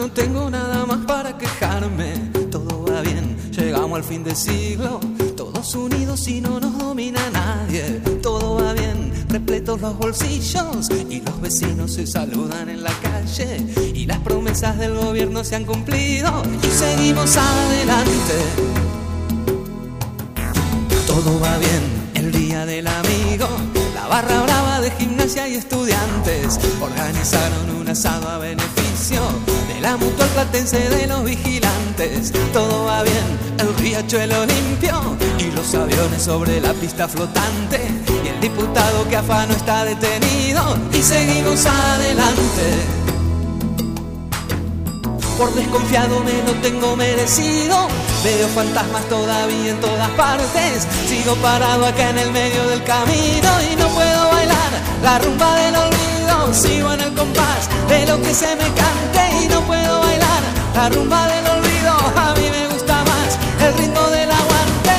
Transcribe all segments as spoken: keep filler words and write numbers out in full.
no tengo nada más para quejarme. Todo va bien, llegamos al fin de siglo, todos unidos y no nos domina nadie. Todo va bien, repletos los bolsillos y los vecinos se saludan en la calle. Y las promesas del gobierno se han cumplido y seguimos adelante. Todo va bien, el día del amigo, la barra brava de gimnasia y estudiantes organizaron un asado a beneficio de la Mutual Platense de los vigilantes. Todo va bien, el riachuelo limpio y los aviones sobre la pista flotante, y el diputado que afano está detenido y seguimos adelante. Por desconfiado me lo tengo merecido, veo fantasmas todavía en todas partes. Sigo parado acá en el medio del camino y no puedo bailar la rumba del olvido. Sigo en el compás de lo que se me cante y no puedo bailar la rumba del olvido. A mí me gusta más el ritmo del aguante.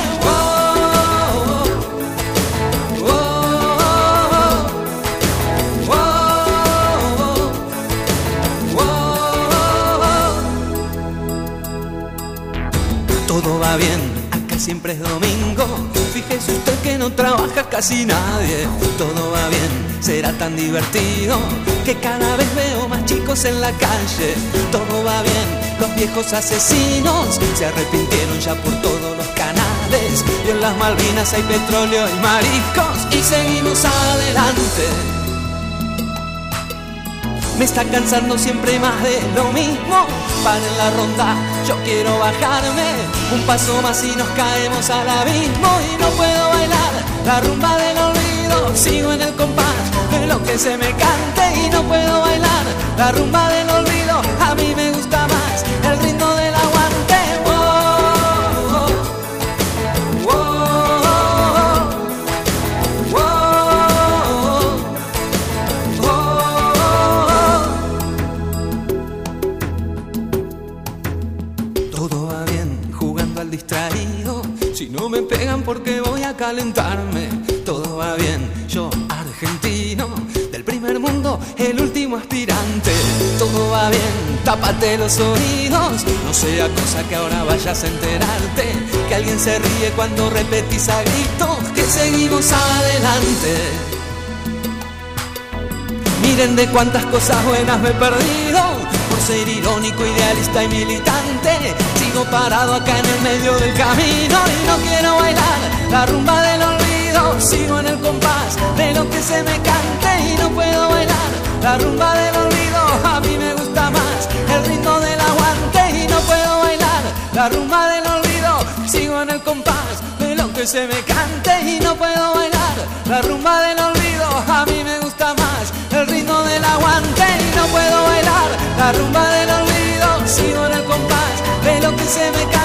Todo va bien, acá siempre es domingo. Fíjese usted que no trabaja casi nadie. Todo va bien, será tan divertido que cada vez veo más chicos en la calle. Todo va bien, los viejos asesinos se arrepintieron ya por todos los canales. Y en las Malvinas hay petróleo y mariscos y seguimos adelante. Me está cansando siempre más de lo mismo. Paren la ronda, yo quiero bajarme. Un paso más y nos caemos al abismo. Y no puedo bailar la rumba del olvido. Sigo en el compás de lo que se me cante. Y no puedo bailar la rumba del olvido. A mí me gusta más el ritmo del aguante. Oh, oh, oh, oh, oh, oh. Todo va bien, jugando al distraído. Si no me pegan porque voy a calentarme. Todo va bien, yo argentino, del primer mundo, el último aspirante. Todo va bien, tápate los oídos, no sea cosa que ahora vayas a enterarte que alguien se ríe cuando repetís a gritos que seguimos adelante. Miren de cuántas cosas buenas me he perdido por ser irónico, idealista y militante. Sigo parado acá en el medio del camino y no quiero bailar la rumba del olvido. Sigo en el compás de lo que se me cante y no puedo bailar la rumba del olvido. A mí me gusta más el ritmo del aguante y no puedo bailar la rumba del olvido. Sigo en el compás de lo que se me cante y no puedo bailar la rumba del olvido. A mí me gusta más el ritmo del aguante y no puedo bailar la rumba del olvido. Sigo en el compás de lo que se me cante.